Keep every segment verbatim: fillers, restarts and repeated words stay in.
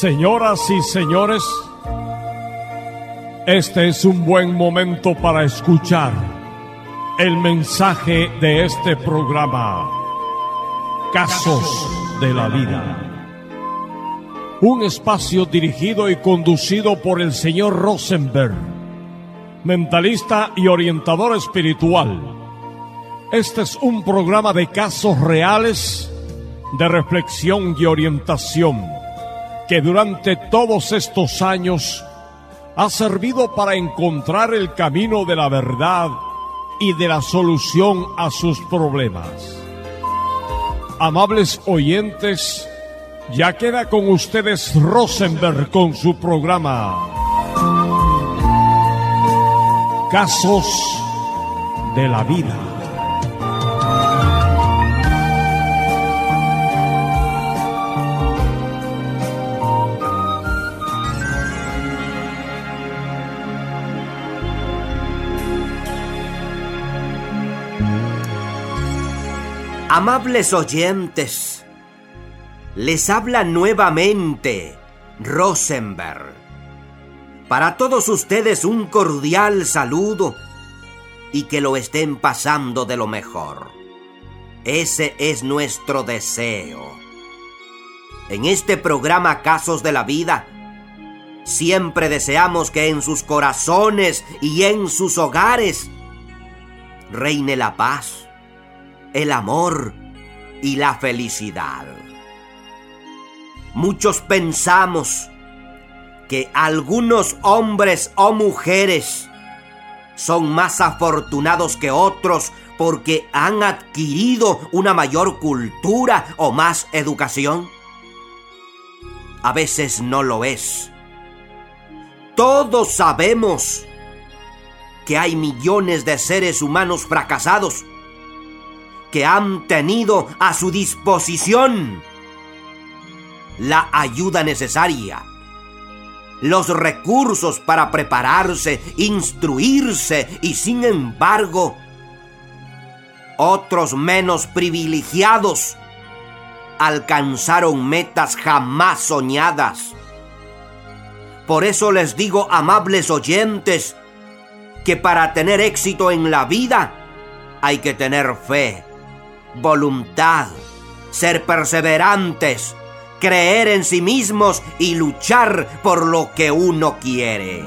Señoras y señores, este es un buen momento para escuchar el mensaje de este programa, Casos de la Vida. Un espacio dirigido y conducido por el señor Rosenberg, mentalista y orientador espiritual. Este es un programa de casos reales, de reflexión y orientación, que durante todos estos años ha servido para encontrar el camino de la verdad y de la solución a sus problemas. Amables oyentes, ya queda con ustedes Rosenberg con su programa Casos de la Vida. Amables oyentes, les habla nuevamente Rosenberg. Para todos ustedes un cordial saludo y que lo estén pasando de lo mejor. Ese es nuestro deseo. En este programa Casos de la Vida, siempre deseamos que en sus corazones y en sus hogares reine la paz, el amor y la felicidad. Muchos pensamos que algunos hombres o mujeres son más afortunados que otros porque han adquirido una mayor cultura o más educación. A veces no lo es. Todos sabemos que hay millones de seres humanos fracasados que han tenido a su disposición la ayuda necesaria, los recursos para prepararse, instruirse, y sin embargo, otros menos privilegiados alcanzaron metas jamás soñadas. Por eso les digo, amables oyentes, que para tener éxito en la vida hay que tener fe, voluntad, ser perseverantes, creer en sí mismos y luchar por lo que uno quiere.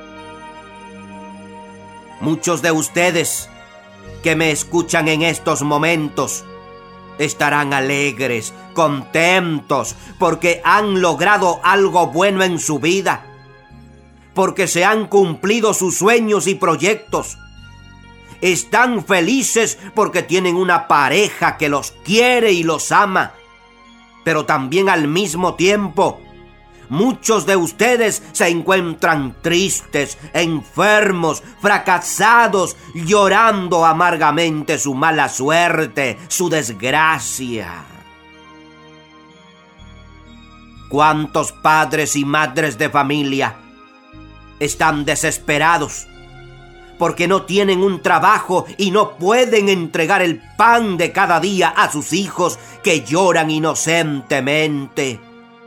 Muchos de ustedes que me escuchan en estos momentos estarán alegres, contentos, porque han logrado algo bueno en su vida, porque se han cumplido sus sueños y proyectos. Están felices porque tienen una pareja que los quiere y los ama. Pero también al mismo tiempo, muchos de ustedes se encuentran tristes, enfermos, fracasados, llorando amargamente su mala suerte, su desgracia. ¿Cuántos padres y madres de familia están desesperados porque no tienen un trabajo y no pueden entregar el pan de cada día a sus hijos que lloran inocentemente?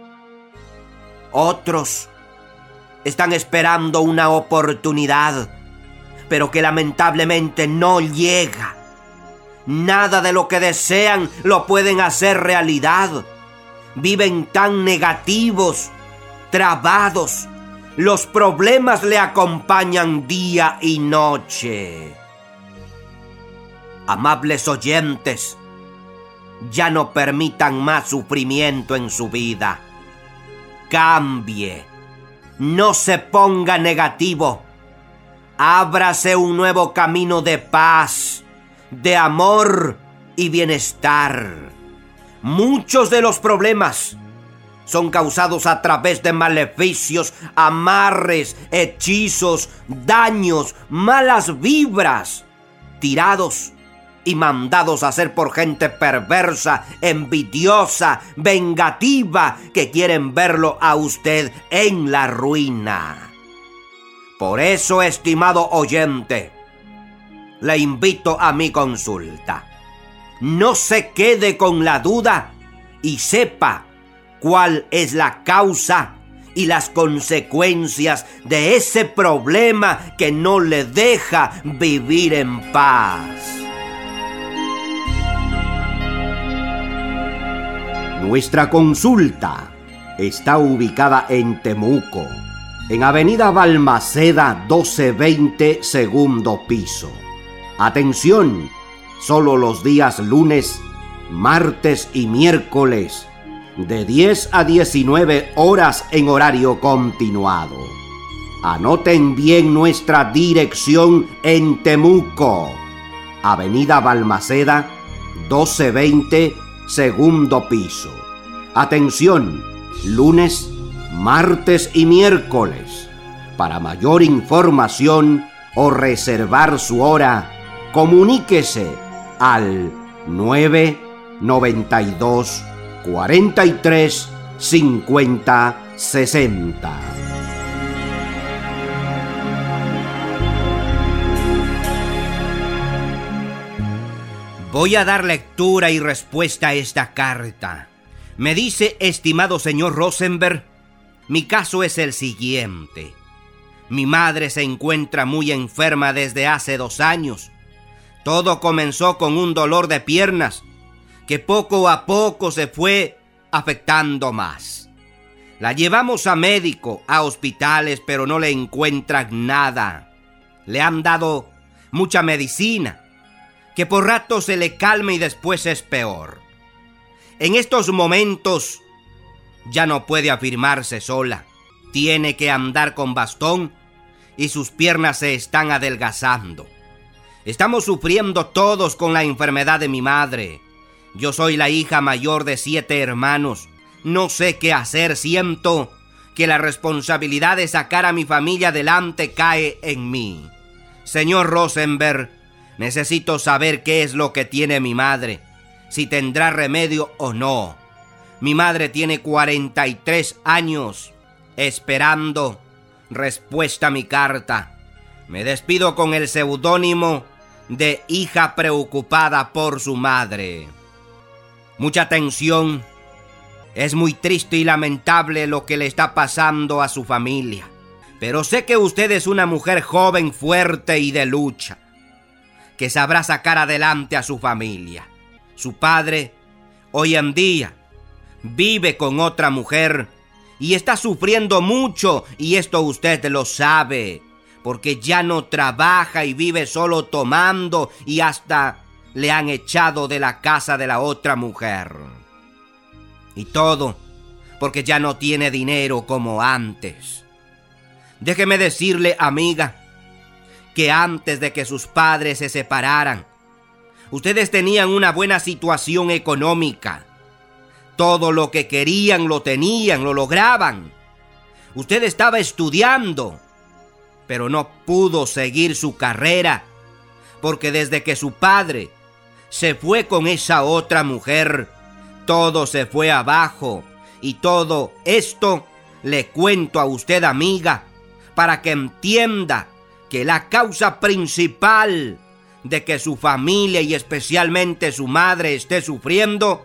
Otros están esperando una oportunidad, pero que lamentablemente no llega. Nada de lo que desean lo pueden hacer realidad. Viven tan negativos, trabados. Los problemas le acompañan día y noche. Amables oyentes, ya no permitan más sufrimiento en su vida. Cambie, no se ponga negativo. Ábrase un nuevo camino de paz, de amor y bienestar. Muchos de los problemas son causados a través de maleficios, amarres, hechizos, daños, malas vibras, tirados y mandados a hacer por gente perversa, envidiosa, vengativa, que quieren verlo a usted en la ruina. Por eso, estimado oyente, le invito a mi consulta. No se quede con la duda y sepa cuál es la causa y las consecuencias de ese problema que no le deja vivir en paz. Nuestra consulta está ubicada en Temuco, en Avenida Balmaceda doce veinte, segundo piso. Atención, solo los días lunes, martes y miércoles, de diez a diecinueve horas en horario continuado. Anoten bien nuestra dirección en Temuco, Avenida Balmaceda doce veinte, segundo piso. Atención, lunes, martes y miércoles. Para mayor información o reservar su hora, comuníquese al nueve noventa y dos, cuarenta y tres, cincuenta, sesenta. Voy a dar lectura y respuesta a esta carta. Me dice, estimado señor Rosenberg, mi caso es el siguiente. Mi madre se encuentra muy enferma desde hace dos años. Todo comenzó con un dolor de piernas que poco a poco se fue afectando más. La llevamos a médico, a hospitales, pero no le encuentran nada. Le han dado mucha medicina, que por rato se le calma y después es peor. En estos momentos ya no puede afirmarse sola. Tiene que andar con bastón y sus piernas se están adelgazando. Estamos sufriendo todos con la enfermedad de mi madre. Yo soy la hija mayor de siete hermanos. No sé qué hacer. Siento que la responsabilidad de sacar a mi familia adelante cae en mí. Señor Rosenberg, necesito saber qué es lo que tiene mi madre, si tendrá remedio o no. Mi madre tiene cuarenta y tres años, esperando respuesta a mi carta. Me despido con el seudónimo de hija preocupada por su madre. Mucha atención. Es muy triste y lamentable lo que le está pasando a su familia. Pero sé que usted es una mujer joven, fuerte y de lucha, que sabrá sacar adelante a su familia. Su padre, hoy en día, vive con otra mujer y está sufriendo mucho, y esto usted lo sabe, porque ya no trabaja y vive solo tomando, y hasta le han echado de la casa de la otra mujer. Y todo porque ya no tiene dinero como antes. Déjeme decirle, amiga, que antes de que sus padres se separaran, ustedes tenían una buena situación económica. Todo lo que querían lo tenían, lo lograban. Usted estaba estudiando, pero no pudo seguir su carrera, porque desde que su padre se fue con esa otra mujer, todo se fue abajo. Y todo esto le cuento a usted, amiga, para que entienda que la causa principal de que su familia y especialmente su madre esté sufriendo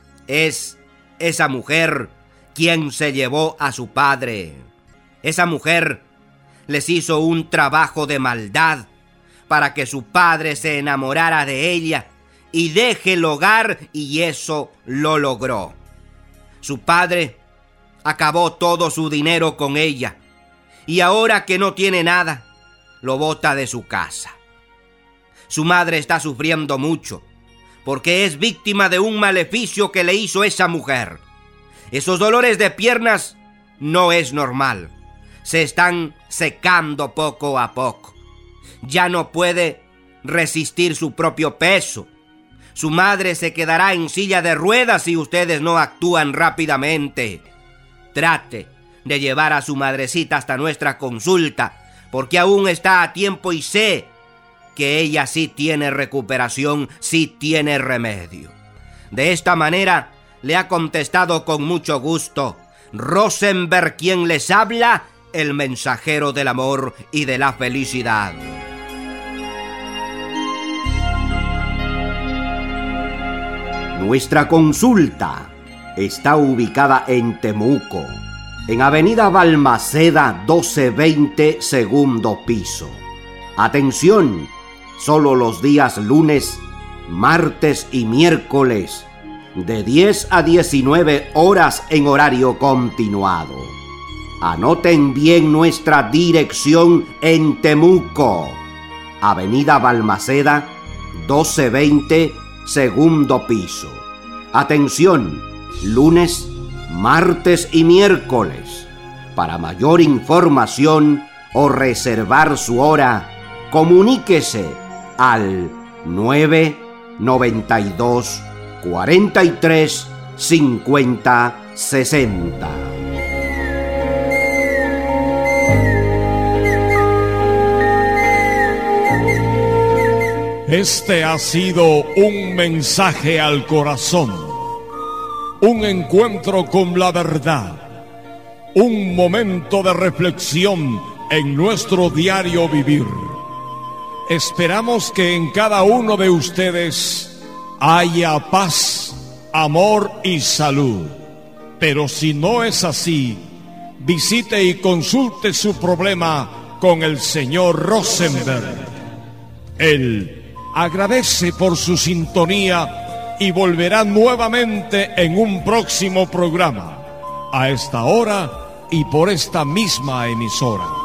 es esa mujer quien se llevó a su padre. Esa mujer les hizo un trabajo de maldad para que su padre se enamorara de ella y deje el hogar, y eso lo logró. Su padre acabó todo su dinero con ella, y ahora que no tiene nada, lo bota de su casa. Su madre está sufriendo mucho, porque es víctima de un maleficio que le hizo esa mujer. Esos dolores de piernas no es normal. Se están secando poco a poco. Ya no puede resistir su propio peso. Su madre se quedará en silla de ruedas si ustedes no actúan rápidamente. Trate de llevar a su madrecita hasta nuestra consulta, porque aún está a tiempo y sé que ella sí tiene recuperación, sí tiene remedio. De esta manera le ha contestado con mucho gusto Rosenberg, quien les habla, el mensajero del amor y de la felicidad. Nuestra consulta está ubicada en Temuco, en Avenida Balmaceda doce veinte, segundo piso. Atención, solo los días lunes, martes y miércoles, de diez a diecinueve horas en horario continuado. Anoten bien nuestra dirección en Temuco, Avenida Balmaceda doce veinte, segundo piso. Atención, lunes, martes y miércoles. Para mayor información o reservar su hora, comuníquese al nueve noventa y dos, cuarenta y tres, cincuenta, sesenta. Este ha sido un mensaje al corazón, un encuentro con la verdad, un momento de reflexión en nuestro diario vivir. Esperamos que en cada uno de ustedes haya paz, amor y salud. Pero si no es así, visite y consulte su problema con el señor Rosenberg. Él agradece por su sintonía y volverá nuevamente en un próximo programa, a esta hora y por esta misma emisora.